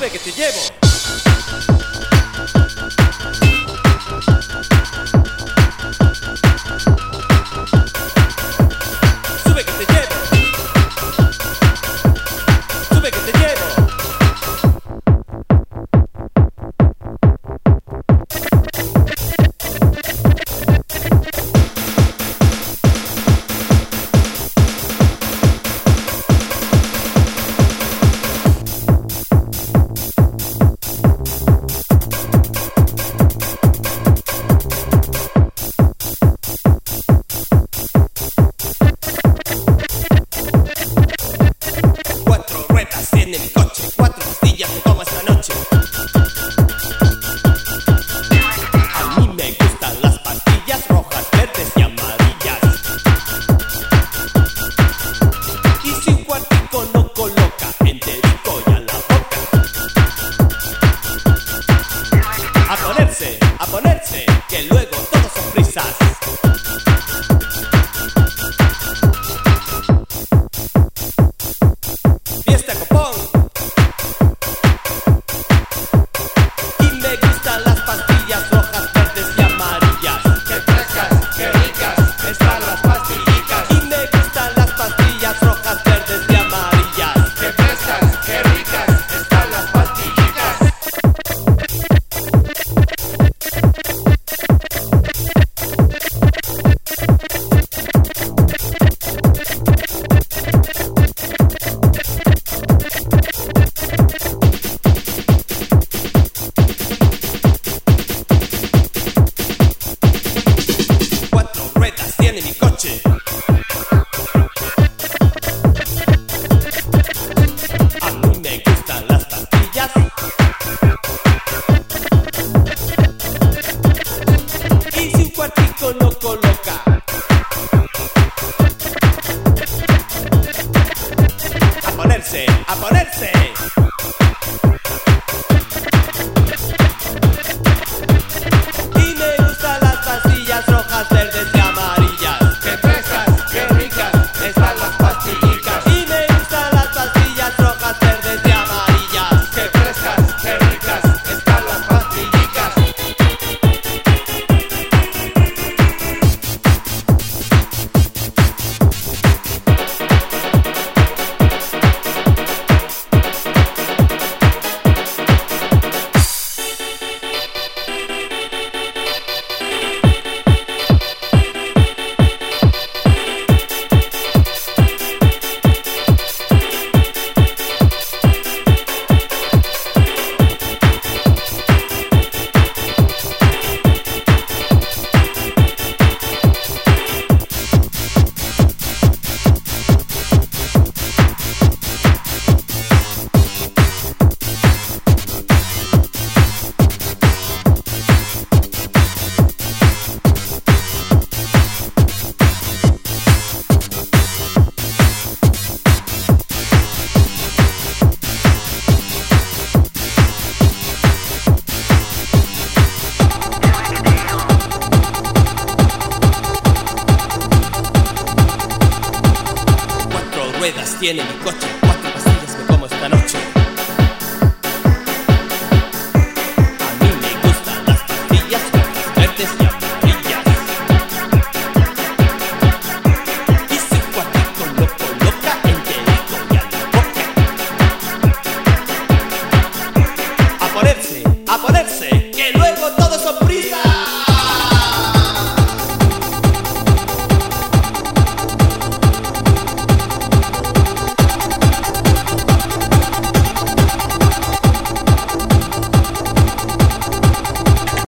Sube que te llevo. Sube que te llevo. Sube que te llevo. Tiene mi coche, 4 pastillas me tomo esta noche. A mí me gustan las pastillas rojas, verdes y amarillas. Y si un cuartico no coloca, enterico y a la boca. A ponerse, que luego todos son prisas. Fiesta copón. Y me gustan las pastillas rojas, verdes y amarillas. ¡Qué frescas, qué ricas están las pastillitas! Y me gustan las pastillas rojas, verdes y amarillas. ¡Qué frescas, qué ricas están las pastillitas! Tiene mi coche. A mí me gustan las pastillas. Y si un cuartico no coloca, a ponerse, a ponerse. Y me gustan las pastillas rojas, verdes y amarillas. ¡Qué frescas, qué ricas están las pastillitas! Y me gustan las pastillas rojas, verdes y amarillas. ¡Qué frescas, qué ricas están las pastillitas! Ruedas tiene mi coche, 4 pastillas me como esta noche.